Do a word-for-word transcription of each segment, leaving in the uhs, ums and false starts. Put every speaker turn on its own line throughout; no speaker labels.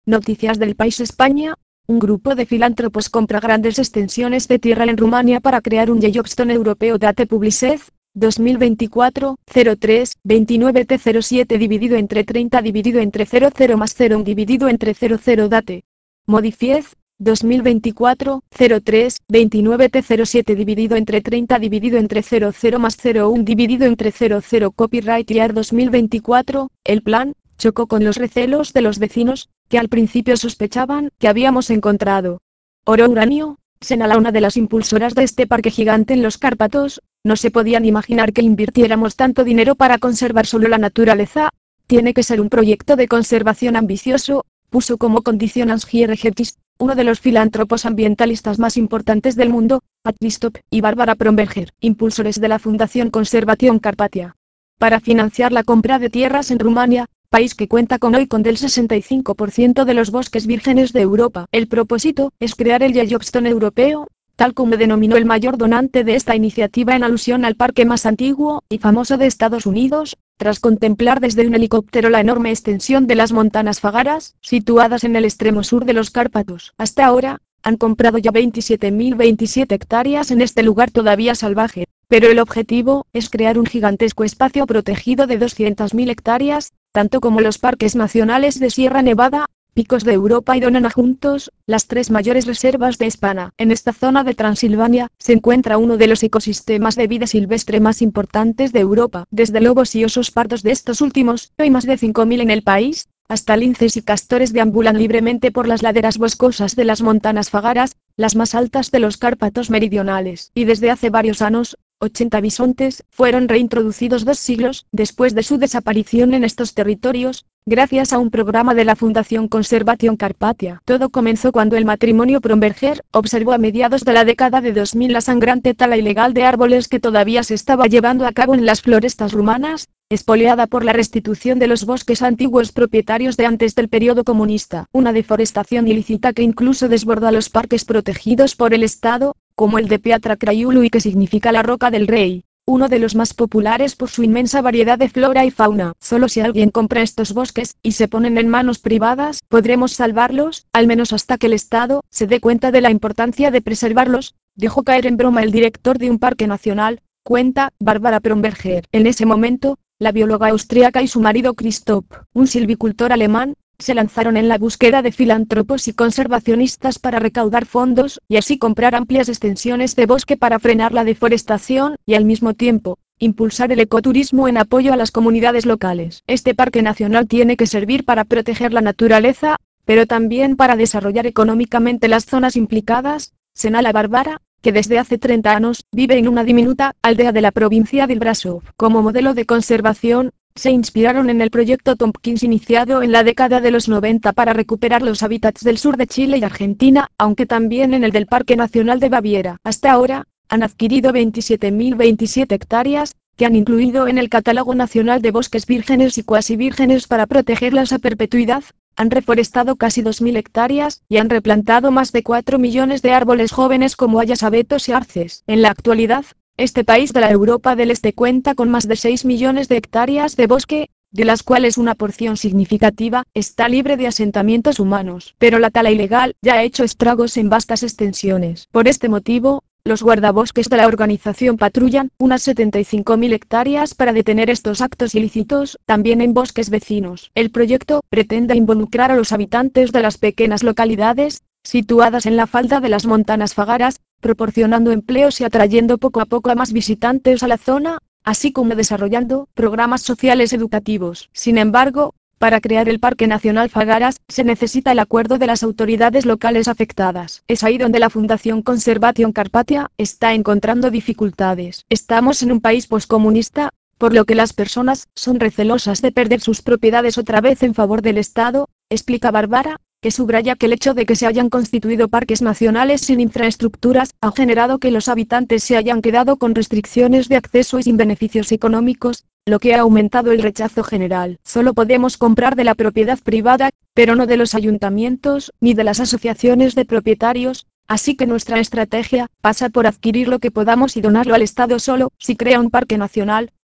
Noticias del País España. Un grupo de filántropos compra grandes extensiones de tierra en Rumania para crear un Yellowstone europeo. Date Publicez, dos mil veinticuatro, cero tres, veintinueve T cero siete dividido entre treinta dividido entre cero cero más cero dividido entre cero cero. Date Modifiez, dos mil veinticuatro, cero tres, veintinueve T cero siete dividido entre treinta dividido entre cero cero más cero uno dividido entre cero cero. Copyright Year dos mil veinticuatro. El plan chocó con los recelos de los vecinos, que al principio sospechaban que habíamos encontrado oro uranio. Señala una de las impulsoras de este parque gigante en los Cárpatos. No se podían imaginar que invirtiéramos tanto dinero para conservar solo la naturaleza. Tiene que ser un proyecto de conservación ambicioso, puso como condición Ansgar Gertis, uno de los filántropos ambientalistas más importantes del mundo, Pat Christoph y Barbara Promberger, impulsores de la Fundación Conservación Carpatia, para financiar la compra de tierras en Rumania, país que cuenta con hoy con del sesenta y cinco por ciento de los bosques vírgenes de Europa. El propósito es crear el Yellowstone europeo, tal como denominó el mayor donante de esta iniciativa en alusión al parque más antiguo y famoso de Estados Unidos, tras contemplar desde un helicóptero la enorme extensión de las montanas Fagaras, situadas en el extremo sur de los Cárpatos. Hasta ahora, han comprado ya veintisiete mil veintisiete hectáreas en este lugar todavía salvaje, pero el objetivo es crear un gigantesco espacio protegido de doscientas mil hectáreas, tanto como los parques nacionales de Sierra Nevada, Picos de Europa y Donana juntos, las tres mayores reservas de España. En esta zona de Transilvania, se encuentra uno de los ecosistemas de vida silvestre más importantes de Europa. Desde lobos y osos pardos de estos últimos, hay más de cinco mil en el país, hasta linces y castores deambulan libremente por las laderas boscosas de las montanas Fagaras, las más altas de los Cárpatos meridionales. Y desde hace varios años, ochenta bisontes fueron reintroducidos dos siglos después de su desaparición en estos territorios, gracias a un programa de la Fundación Conservación Carpatia. Todo comenzó cuando el matrimonio Promberger observó a mediados de la década de dos mil la sangrante tala ilegal de árboles que todavía se estaba llevando a cabo en las florestas rumanas, expoliada por la restitución de los bosques antiguos propietarios de antes del periodo comunista. Una deforestación ilícita que incluso desborda los parques protegidos por el Estado, como el de Piatra Craiului, que significa la roca del rey, uno de los más populares por su inmensa variedad de flora y fauna. Solo si alguien compra estos bosques y se ponen en manos privadas, podremos salvarlos, al menos hasta que el Estado se dé cuenta de la importancia de preservarlos, dejó caer en broma el director de un parque nacional, cuenta Barbara Promberger. En ese momento, la bióloga austríaca y su marido Christoph, un silvicultor alemán, se lanzaron en la búsqueda de filántropos y conservacionistas para recaudar fondos y así comprar amplias extensiones de bosque para frenar la deforestación y al mismo tiempo, impulsar el ecoturismo en apoyo a las comunidades locales. Este parque nacional tiene que servir para proteger la naturaleza, pero también para desarrollar económicamente las zonas implicadas, señala Bárbara, que desde hace treinta años vive en una diminuta aldea de la provincia del Brasov. Como modelo de conservación, se inspiraron en el proyecto Tompkins iniciado en la década de los noventa para recuperar los hábitats del sur de Chile y Argentina, aunque también en el del Parque Nacional de Baviera. Hasta ahora, han adquirido veintisiete mil veintisiete hectáreas, que han incluido en el Catálogo Nacional de Bosques Vírgenes y Cuasi Vírgenes para protegerlas a perpetuidad, han reforestado casi dos mil hectáreas y han replantado más de cuatro millones de árboles jóvenes como hayas, abetos y arces. En la actualidad, este país de la Europa del Este cuenta con más de seis millones de hectáreas de bosque, de las cuales una porción significativa está libre de asentamientos humanos. Pero la tala ilegal ya ha hecho estragos en vastas extensiones. Por este motivo, los guardabosques de la organización patrullan unas setenta y cinco mil hectáreas para detener estos actos ilícitos, también en bosques vecinos. El proyecto pretende involucrar a los habitantes de las pequeñas localidades, situadas en la falda de las montanas Fagaras, proporcionando empleos y atrayendo poco a poco a más visitantes a la zona, así como desarrollando programas sociales educativos. Sin embargo, para crear el Parque Nacional Fagaras, se necesita el acuerdo de las autoridades locales afectadas. Es ahí donde la Fundación Conservación Carpatia está encontrando dificultades. Estamos en un país poscomunista, por lo que las personas son recelosas de perder sus propiedades otra vez en favor del Estado, explica Bárbara, que subraya que el hecho de que se hayan constituido parques nacionales sin infraestructuras ha generado que los habitantes se hayan quedado con restricciones de acceso y sin beneficios económicos, lo que ha aumentado el rechazo general. Solo podemos comprar de la propiedad privada, pero no de los ayuntamientos, ni de las asociaciones de propietarios, así que nuestra estrategia pasa por adquirir lo que podamos y donarlo al Estado. Solo si crea un parque nacional,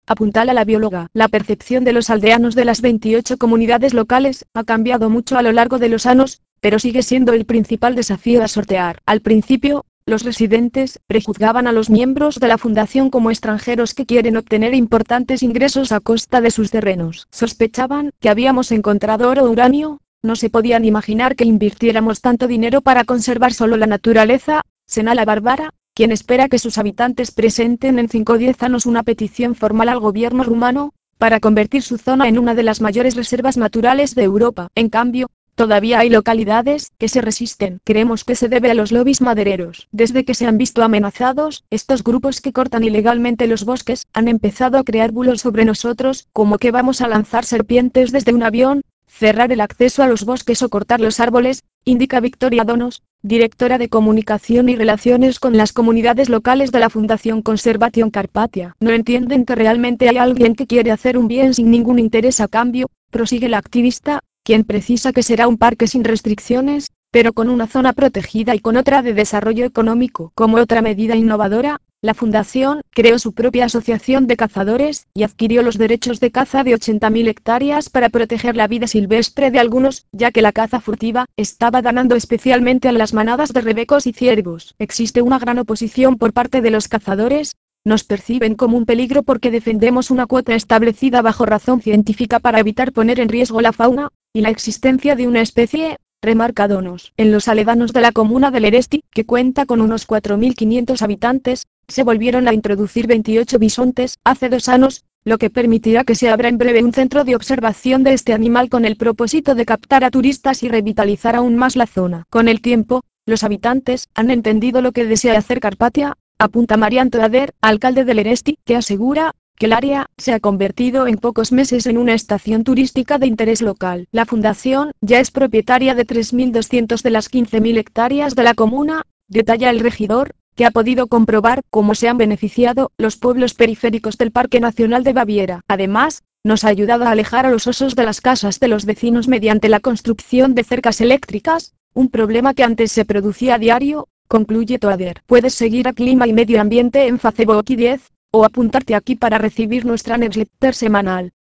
Apuntala la bióloga. La percepción de los aldeanos de las veintiocho comunidades locales ha cambiado mucho a lo largo de los años, pero sigue siendo el principal desafío a sortear. Al principio, los residentes prejuzgaban a los miembros de la fundación como extranjeros que quieren obtener importantes ingresos a costa de sus terrenos. Sospechaban que habíamos encontrado oro o uranio, no se podían imaginar que invirtiéramos tanto dinero para conservar solo la naturaleza, señala Bárbara, quien espera que sus habitantes presenten en cinco o diez años una petición formal al gobierno rumano, para convertir su zona en una de las mayores reservas naturales de Europa. En cambio, todavía hay localidades que se resisten. Creemos que se debe a los lobbies madereros. Desde que se han visto amenazados, estos grupos que cortan ilegalmente los bosques han empezado a crear bulos sobre nosotros, como que vamos a lanzar serpientes desde un avión, cerrar el acceso a los bosques o cortar los árboles, indica Victoria Donos, directora de Comunicación y Relaciones con las Comunidades Locales de la Fundación Conservation Carpathia. No entienden que realmente hay alguien que quiere hacer un bien sin ningún interés a cambio, prosigue la activista, quien precisa que será un parque sin restricciones, pero con una zona protegida y con otra de desarrollo económico. Como otra medida innovadora, la fundación creó su propia asociación de cazadores y adquirió los derechos de caza de ochenta mil hectáreas para proteger la vida silvestre de algunos, ya que la caza furtiva estaba ganando especialmente a las manadas de rebecos y ciervos. Existe una gran oposición por parte de los cazadores. Nos perciben como un peligro porque defendemos una cuota establecida bajo razón científica para evitar poner en riesgo la fauna y la existencia de una especie, remarca Donos. En los aledanos de la comuna de Leresti, que cuenta con unos cuatro mil quinientos habitantes, se volvieron a introducir veintiocho bisontes hace dos años, lo que permitirá que se abra en breve un centro de observación de este animal con el propósito de captar a turistas y revitalizar aún más la zona. Con el tiempo, los habitantes han entendido lo que desea hacer Carpathia, apunta Marian Toader, alcalde de Leresti, que asegura que el área se ha convertido en pocos meses en una estación turística de interés local. La fundación ya es propietaria de tres mil doscientas de las quince mil hectáreas de la comuna, detalla el regidor, que ha podido comprobar cómo se han beneficiado los pueblos periféricos del Parque Nacional de Baviera. Además, nos ha ayudado a alejar a los osos de las casas de los vecinos mediante la construcción de cercas eléctricas, un problema que antes se producía a diario, concluye Toader. Puedes seguir a Clima y Medio Ambiente en Facebook y diez, o apuntarte aquí para recibir nuestra newsletter semanal.